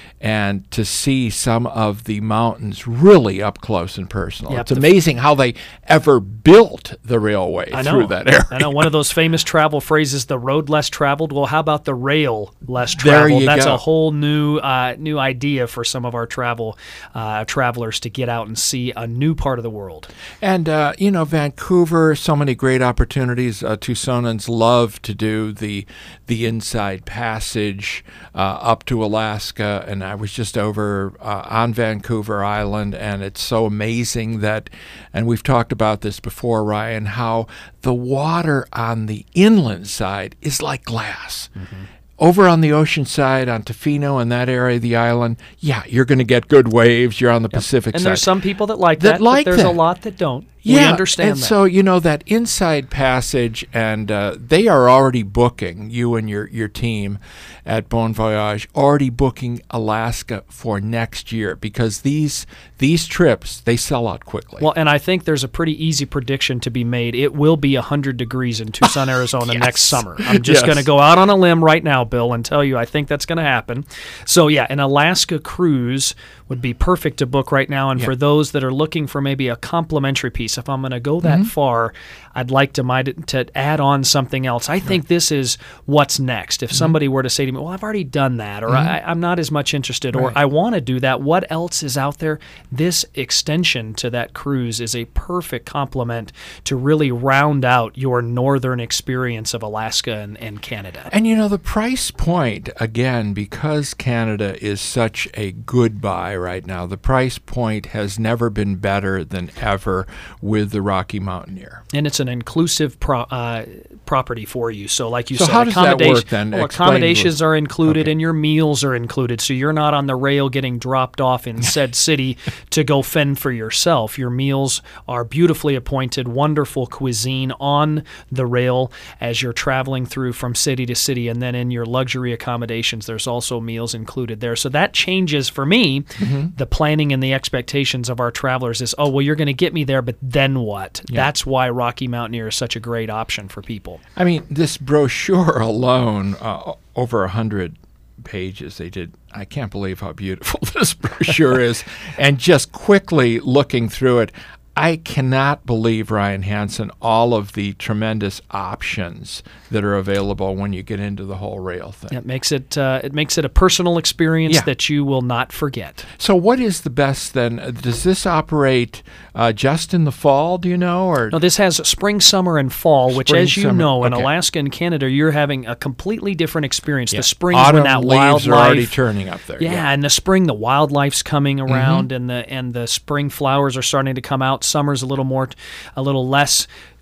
and to see some of the mountains really up close and personal. Yep, It's the- amazing how they ever built the railway I know. through that area. I know one of those famous travel phrases, the road less traveled. Well, how about the rail less There traveled? you That's go. a whole new uh, new idea for some of our travel uh, travelers to get out and see a new part of the world. And, uh, you know, Vancouver, so many great opportunities. Uh, Tucsonans love to do the the Inside Passage uh, up to Alaska. And I was just over uh, on Vancouver Island, and it's so amazing that, and we've talked about this before, Ryan, how the water on the inland side is like glass. Mm-hmm. Over on the ocean side, on Tofino and that area of the island, yeah, you're going to get good waves. You're on the Pacific And side. there's some people that like That that, like but there's that. a lot that don't. Yeah, we understand and that. so, you know, that Inside Passage, and uh, they are already booking, you and your, your team at Bon Voyage, already booking Alaska for next year, because these these trips, they sell out quickly. Well, and I think there's a pretty easy prediction to be made. It will be one hundred degrees in Tucson, Arizona Yes. next summer. I'm just Yes. going to go out on a limb right now, Bill, and tell you I think that's going to happen. So, yeah, an Alaska cruise would be perfect to book right now. And Yeah. for those that are looking for maybe a complimentary piece, if I'm going to go that Mhm. far, I'd like to, might, to add on something else. I think this is what's next. If somebody were to say to me, well, I've already done that, or Mhm. I, I'm not as much interested, or Right. I want to do that, what else is out there? This extension to that cruise is a perfect complement to really round out your northern experience of Alaska and, and Canada. And you know, the price point, again, because Canada is such a good buy right now, the price point has never been better than ever with the Rocky Mountaineer. And it's an inclusive pro, uh, property for you. So, like you So said, how does that accommodation- work then? well, Explain accommodations the- are included and your meals are included. So you're not on the rail getting dropped off in said city to go fend for yourself. Your meals are beautifully appointed, wonderful cuisine on the rail as you're traveling through from city to city. And then in your luxury accommodations, there's also meals included there. So that changes for me. Mhm. The planning and the expectations of our travelers is, oh, well, you're going to get me there, but then what? Yeah. That's why Rocky Mountaineer is such a great option for people. I mean, this brochure alone, uh, over a hundred pages they did. I can't believe how beautiful this brochure is. And just quickly looking through it, I cannot believe, Ryan Hansen, all of the tremendous options that are available when you get into the whole rail thing. It makes it uh, it makes it a personal experience Yeah. that you will not forget. So what is the best then? Uh, Does this operate uh, just in the fall, do you know? Or No, this has spring, summer, and fall, which, Spring, as you summer, know, in okay. Alaska and Canada, you're having a completely different experience. Yeah. The spring's Autumn when that leaves wildlife are already turning up there. Yeah, Yeah. in the spring, the wildlife's coming around, Mhm. and the and the spring flowers are starting to come out. Summer's a little more, a little less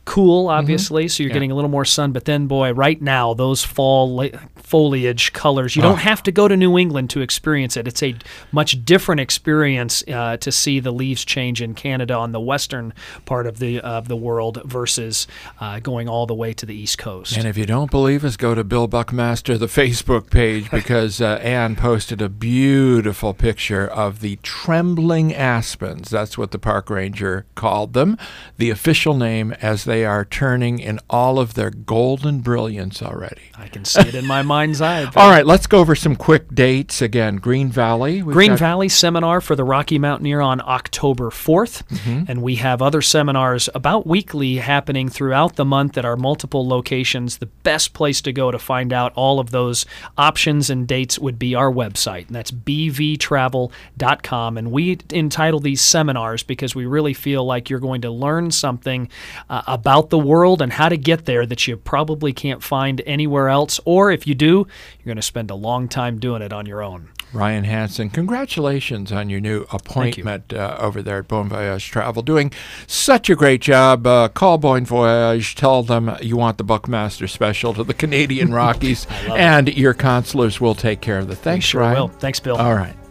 cool, obviously, mm-hmm. so you're yeah. getting a little more sun. But then, boy, right now, those fall la- foliage colors, you oh. don't have to go to New England to experience it. It's a much different experience uh, to see the leaves change in Canada on the western part of the of the world versus uh, going all the way to the East Coast. And if you don't believe us, go to Bill Buckmaster, the Facebook page, because uh, Ann posted a beautiful picture of the trembling aspens. That's what the park ranger called them, the official name, as they are turning in all of their golden brilliance already. I can see it in my mind's eye. All right, let's go over some quick dates. Again, Green Valley. We've Green got- Valley Seminar for the Rocky Mountaineer on October fourth. Mm-hmm. And we have other seminars about weekly happening throughout the month at our multiple locations. The best place to go to find out all of those options and dates would be our website, and that's b v travel dot com. And we entitle these seminars because we really feel like you're going to learn something uh, about the world and how to get there that you probably can't find anywhere else. Or if you do, you're going to spend a long time doing it on your own. Ryan Hansen, congratulations on your new appointment uh, over there at Bon Voyage Travel. Doing such a great job. Uh, call Bon Voyage. Tell them you want the Buckmaster special to the Canadian Rockies, and it. your consulars will take care of it. Thanks, sure Ryan. Will. Thanks, Bill. All right.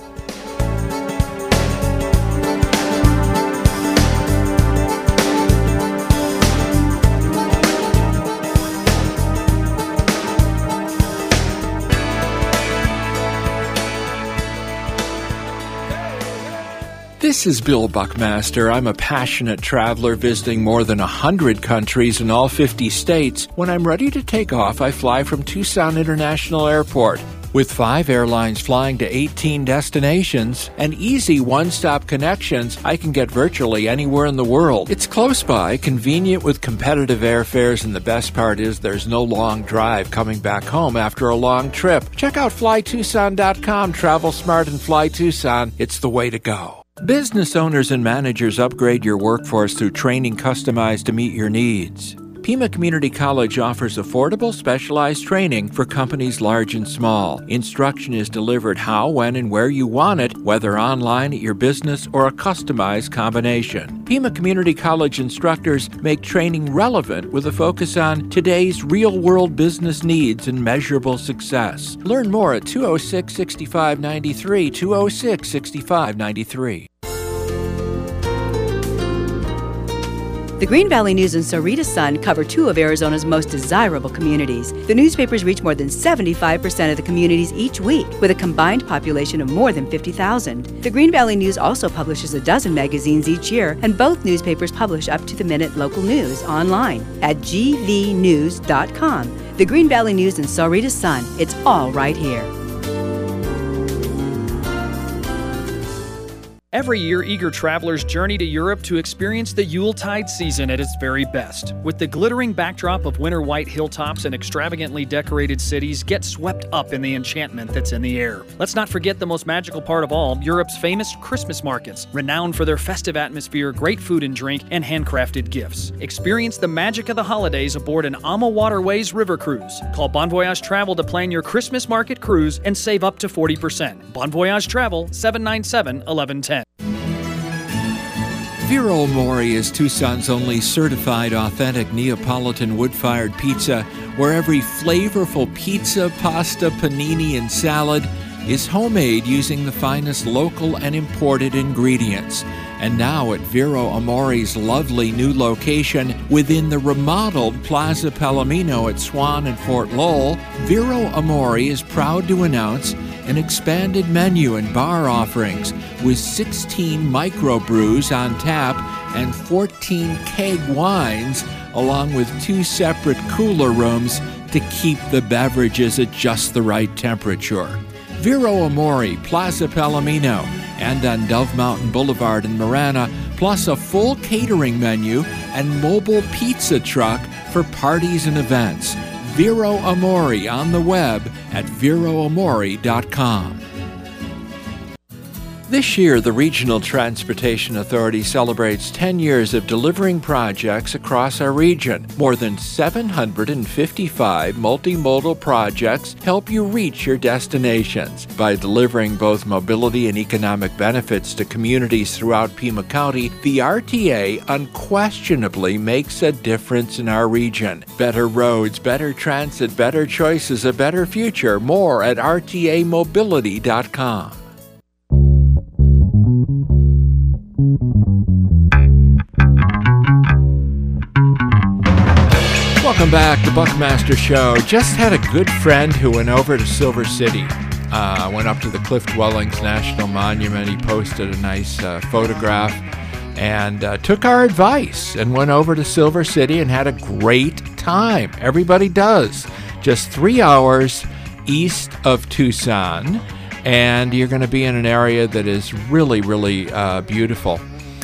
This is Bill Buckmaster. I'm a passionate traveler visiting more than one hundred countries in all fifty states. When I'm ready to take off, I fly from Tucson International Airport. With five airlines flying to eighteen destinations and easy one-stop connections, I can get virtually anywhere in the world. It's close by, convenient with competitive airfares, and the best part is there's no long drive coming back home after a long trip. Check out fly tucson dot com. Travel smart and fly Tucson. It's the way to go. Business owners and managers, upgrade your workforce through training customized to meet your needs. Pima Community College offers affordable, specialized training for companies large and small. Instruction is delivered how, when, and where you want it, whether online at your business or a customized combination. Pima Community College instructors make training relevant with a focus on today's real-world business needs and measurable success. Learn more at two oh six, six five nine three, two oh six, six five nine three. The Green Valley News and Sahuarita Sun cover two of Arizona's most desirable communities. The newspapers reach more than seventy-five percent of the communities each week, with a combined population of more than fifty thousand. The Green Valley News also publishes a dozen magazines each year, and both newspapers publish up-to-the-minute local news online at g v news dot com. The Green Valley News and Sahuarita Sun, it's all right here. Every year, eager travelers journey to Europe to experience the Yuletide season at its very best. With the glittering backdrop of winter white hilltops and extravagantly decorated cities, get swept up in the enchantment that's in the air. Let's not forget the most magical part of all, Europe's famous Christmas markets, renowned for their festive atmosphere, great food and drink, and handcrafted gifts. Experience the magic of the holidays aboard an Ama Waterways river cruise. Call Bon Voyage Travel to plan your Christmas market cruise and save up to forty percent. Bon Voyage Travel, seven nine seven, one one one zero. Vero Mori is Tucson's only certified authentic Neapolitan wood-fired pizza, where every flavorful pizza, pasta, panini, and salad is homemade using the finest local and imported ingredients. And now at Vero Amori's lovely new location within the remodeled Plaza Palomino at Swan and Fort Lowell, Vero Amori is proud to announce an expanded menu and bar offerings with sixteen microbrews on tap and fourteen keg wines, along with two separate cooler rooms to keep the beverages at just the right temperature. Vero Amori, Plaza Palomino, and on Dove Mountain Boulevard in Marana, plus a full catering menu and mobile pizza truck for parties and events. Vero Amori on the web at vero amori dot com. This year, the Regional Transportation Authority celebrates ten years of delivering projects across our region. More than seven hundred fifty-five multimodal projects help you reach your destinations. By delivering both mobility and economic benefits to communities throughout Pima County, the R T A unquestionably makes a difference in our region. Better roads, better transit, better choices, a better future. More at R T A mobility dot com. Welcome back to Buckmaster Show. Just had a good friend who went over to Silver City. Uh, went up to the Cliff Dwellings National Monument. He posted a nice uh, photograph and uh, took our advice and went over to Silver City and had a great time. Everybody does. Just three hours east of Tucson, and you're going to be in an area that is really, really uh, beautiful.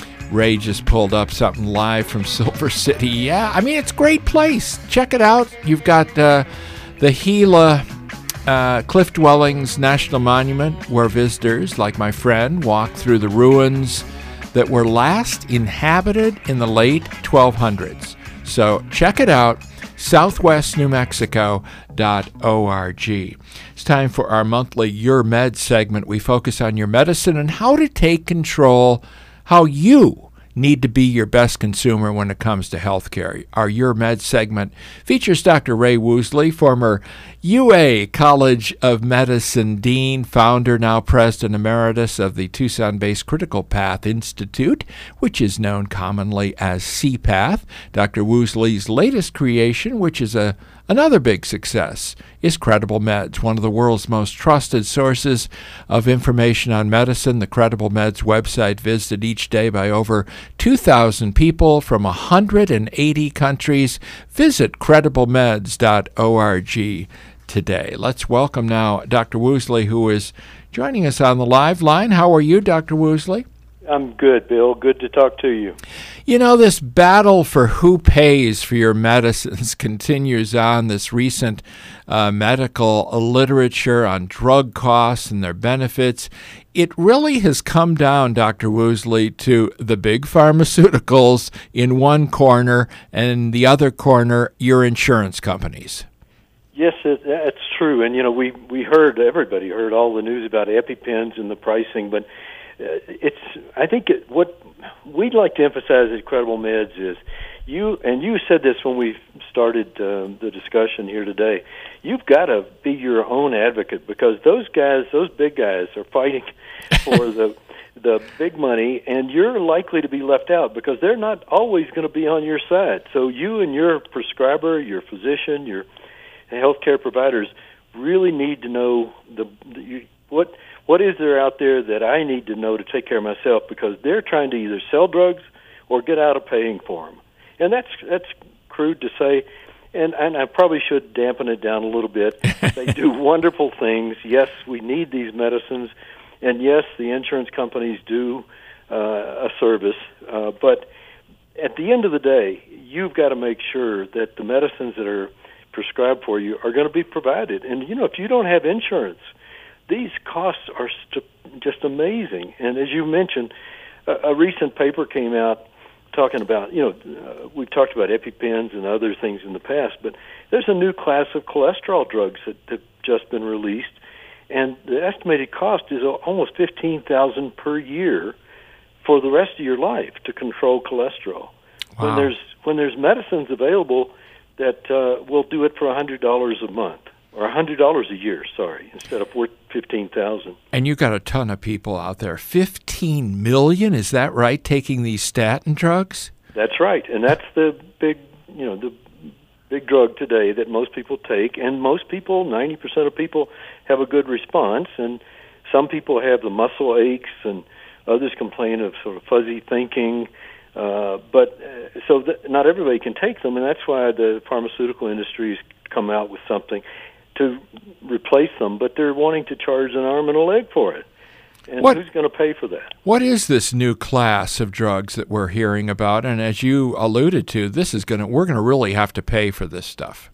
Ray just pulled up something live from Silver City. Yeah, I mean, it's a great place. Check it out. You've got uh, the Gila uh, Cliff Dwellings National Monument, where visitors, like my friend, walk through the ruins that were last inhabited in the late twelve hundreds. So check it out, southwest new mexico dot org. It's time for our monthly Your Med segment. We focus on your medicine and how to take control, how you need to be your best consumer when it comes to healthcare. Our Your Med segment features Doctor Ray Woosley, former U A College of Medicine Dean, founder, now President Emeritus of the Tucson-based Critical Path Institute, which is known commonly as C PATH. Doctor Woosley's latest creation, which is a another big success, is Credible Meds, one of the world's most trusted sources of information on medicine. The Credible Meds website visited each day by over two thousand people from one hundred eighty countries. Visit credible meds dot org today. Let's welcome now Doctor Woosley, who is joining us on the live line. How are you, Doctor Woosley? I'm good, Bill. Good to talk to you. You know, this battle for who pays for your medicines continues on. This recent uh, medical literature on drug costs and their benefits, it really has come down, Doctor Woosley, to the big pharmaceuticals in one corner and in the other corner, your insurance companies. Yes, it, that's true. And, you know, we, we heard, everybody heard all the news about EpiPens and the pricing, but Uh, it's. I think it, what we'd like to emphasize at Credible Meds is you, and you said this when we started uh, the discussion here today, you've got to be your own advocate, because those guys, those big guys, are fighting for the the big money, and you're likely to be left out because they're not always going to be on your side. So you and your prescriber, your physician, your healthcare providers really need to know the, the you, what. What is there out there that I need to know to take care of myself, because they're trying to either sell drugs or get out of paying for them. And that's that's crude to say, and, and I probably should dampen it down a little bit. They do wonderful things. Yes, we need these medicines, and yes, the insurance companies do uh, a service, uh, but at the end of the day, you've got to make sure that the medicines that are prescribed for you are going to be provided. And, you know, if you don't have insurance, these costs are st- just amazing. And as you mentioned, a, a recent paper came out talking about, you know, uh, we've talked about EpiPens and other things in the past, but there's a new class of cholesterol drugs that have just been released, and the estimated cost is almost fifteen thousand dollars per year for the rest of your life to control cholesterol. Wow. When there's when there's medicines available that uh, will do it for one hundred dollars a month. Or one hundred dollars a year, sorry, instead of fifteen thousand dollars. And you've got a ton of people out there. fifteen million, is that right, taking these statin drugs? That's right, and that's the big, you know, the big drug today that most people take, and most people, ninety percent of people, have a good response, and some people have the muscle aches, and others complain of sort of fuzzy thinking, uh, but uh, so th- not everybody can take them, and that's why the pharmaceutical industry's come out with something to replace them, but they're wanting to charge an arm and a leg for it. And what, who's going to pay for that? What is this new class of drugs that we're hearing about? And as you alluded to, this is going to we're going to really have to pay for this stuff.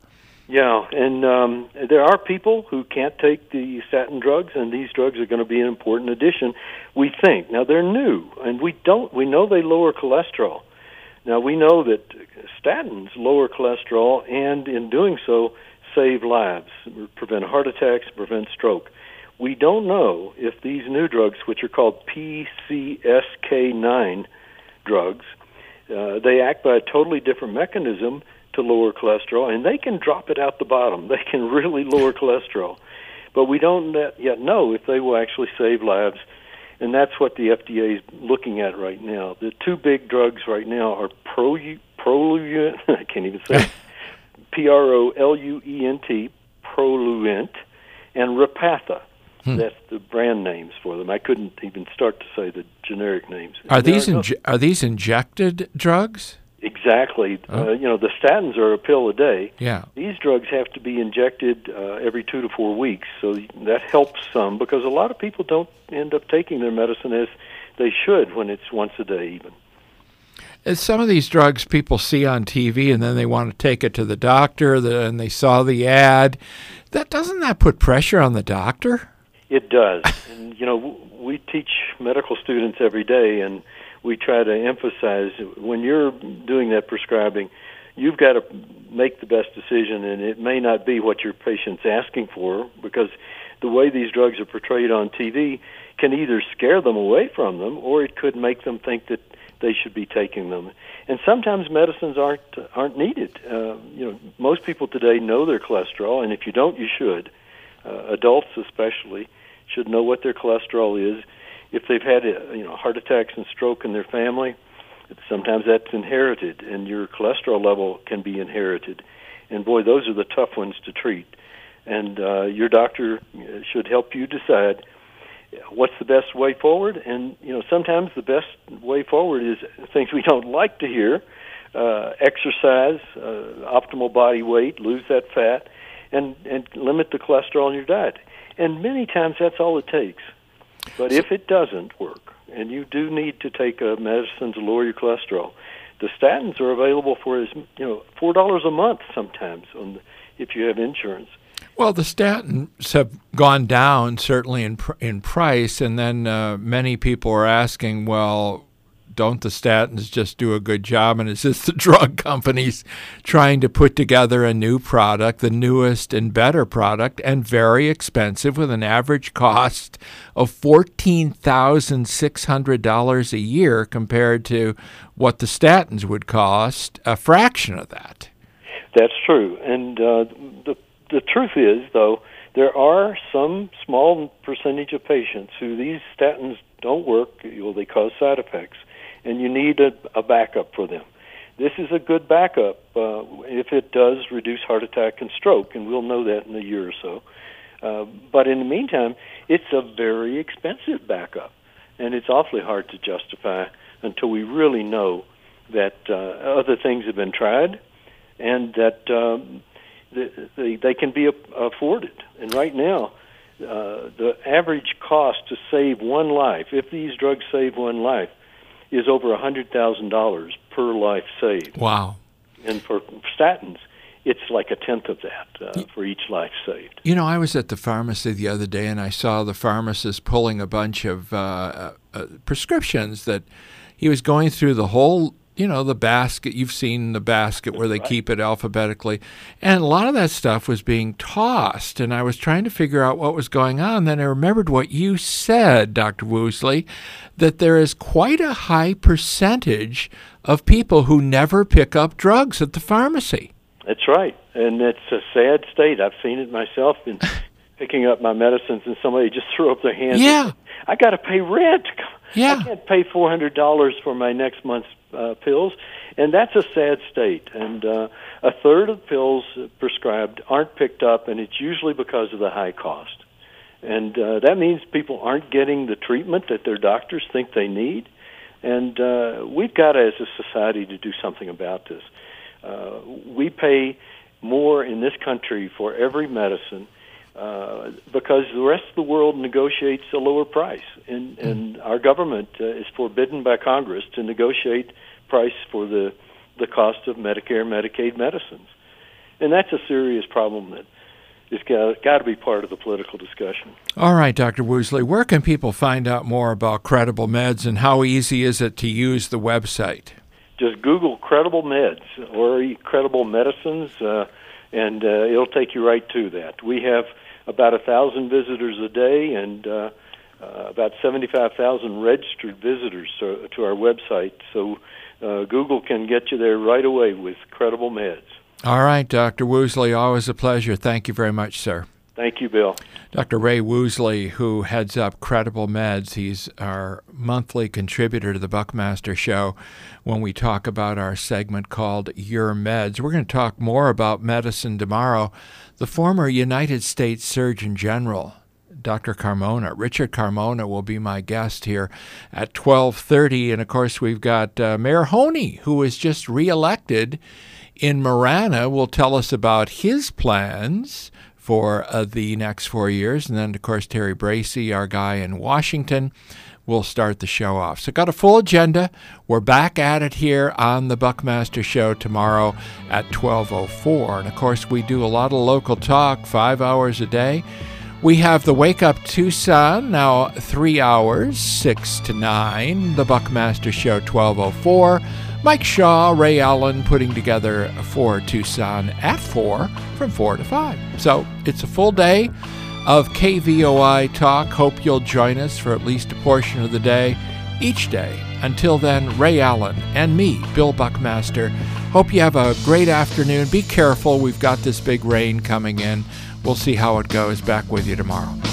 Yeah, and um, there are people who can't take the statin drugs, and these drugs are going to be an important addition, we think. Now, they're new, and we don't. We know they lower cholesterol. Now, we know that statins lower cholesterol, and in doing so, save lives, prevent heart attacks, prevent stroke. We don't know if these new drugs, which are called P C S K nine drugs, uh, they act by a totally different mechanism to lower cholesterol, and they can drop it out the bottom. They can really lower cholesterol. But we don't yet know if they will actually save lives, and that's what the F D A is looking at right now. The two big drugs right now are Prolu- Proluent, I can't even say it, P R O L U E N T, Proluent, and Repatha. Hmm. That's the brand names for them. I couldn't even start to say the generic names. Are these inje- are these injected drugs? Exactly. Oh. Uh, you know, the statins are a pill a day. Yeah. These drugs have to be injected uh, every two to four weeks, so that helps some because a lot of people don't end up taking their medicine as they should when it's once a day even. As some of these drugs people see on T V and then they want to take it to the doctor the, and they saw the ad. That doesn't that put pressure on the doctor? It does. And, you know, we teach medical students every day, and we try to emphasize when you're doing that prescribing, you've got to make the best decision, and it may not be what your patient's asking for because the way these drugs are portrayed on T V can either scare them away from them or it could make them think that they should be taking them. And sometimes medicines aren't aren't needed. Uh, you know, most people today know their cholesterol, and if you don't, you should. Uh, adults especially should know what their cholesterol is. If they've had uh, you know heart attacks and stroke in their family, sometimes that's inherited, and your cholesterol level can be inherited. And boy, those are the tough ones to treat. And uh, your doctor should help you decide what's the best way forward. And you know sometimes the best way forward is things we don't like to hear: uh, exercise, uh, optimal body weight, lose that fat, and and limit the cholesterol in your diet. And many times that's all it takes. But if it doesn't work, and you do need to take a medicine to lower your cholesterol, the statins are available for as you know four dollars a month sometimes on the, if you have insurance. Well, the statins have gone down certainly in pr- in price, and then uh, many people are asking, well, don't the statins just do a good job? And is this the drug companies trying to put together a new product, the newest and better product, and very expensive with an average cost of fourteen thousand six hundred dollars a year compared to what the statins would cost, a fraction of that? That's true. And uh, the, the truth is, though, there are some small percentage of patients who these statins don't work, well, they cause side effects, and you need a, a backup for them. This is a good backup uh, if it does reduce heart attack and stroke, and we'll know that in a year or so. Uh, but in the meantime, it's a very expensive backup, and it's awfully hard to justify until we really know that uh, other things have been tried and that um, they, they can be afforded. And right now, uh, the average cost to save one life, if these drugs save one life, is over one hundred thousand dollars per life saved. Wow. And for statins, it's like a tenth of that uh, for each life saved. You know, I was at the pharmacy the other day, and I saw the pharmacist pulling a bunch of uh, uh, prescriptions that he was going through the whole, you know, the basket. You've seen the basket where they right. keep it alphabetically. And a lot of that stuff was being tossed, and I was trying to figure out what was going on. Then I remembered what you said, Doctor Woosley, that there is quite a high percentage of people who never pick up drugs at the pharmacy. That's right, and it's a sad state. I've seen it myself in picking up my medicines, and somebody just threw up their hands. Yeah. And, I got to pay rent. Yeah. I can't pay four hundred dollars for my next month's uh, pills, and that's a sad state. And uh, a third of pills prescribed aren't picked up, and it's usually because of the high cost. And uh, that means people aren't getting the treatment that their doctors think they need. And uh, we've got to, as a society, to do something about this. Uh, we pay more in this country for every medicine uh, because the rest of the world negotiates a lower price. And, and our government uh, is forbidden by Congress to negotiate price for the, the cost of Medicare and Medicaid medicines. and that's a serious problem that is got, got to be part of the political discussion. All right, Doctor Woosley, where can people find out more about Credible Meds, and how easy is it to use the website? Just Google Credible Meds or Credible Medicines, uh, and uh, it'll take you right to that. We have about a thousand visitors a day, and uh, uh, about seventy-five thousand registered visitors to, to our website. So uh, Google can get you there right away with Credible Meds. All right, Doctor Woosley, always a pleasure. Thank you very much, sir. Thank you, Bill. Doctor Ray Woosley, who heads up Credible Meds, he's our monthly contributor to the Buckmaster Show when we talk about our segment called Your Meds. We're going to talk more about medicine tomorrow. The former United States Surgeon General, Doctor Carmona, Richard Carmona, will be my guest here at twelve thirty. And, of course, we've got uh, Mayor Honey, who was just reelected in Marana, will tell us about his plans for uh, the next four years. And then, of course, Terry Bracey, our guy in Washington, will start the show off. So got a full agenda. We're back at it here on the Buckmaster Show tomorrow at twelve oh four. And, of course, we do a lot of local talk, five hours a day. We have the Wake Up Tucson, now three hours, six to nine. The Buckmaster Show, twelve oh four. Mike Shaw, Ray Allen putting together for Tucson at four, from four to five. So it's a full day of K V O I talk. Hope you'll join us for at least a portion of the day, each day. Until then, Ray Allen and me, Bill Buckmaster, hope you have a great afternoon. Be careful. We've got this big rain coming in. We'll see how it goes. Back with you tomorrow.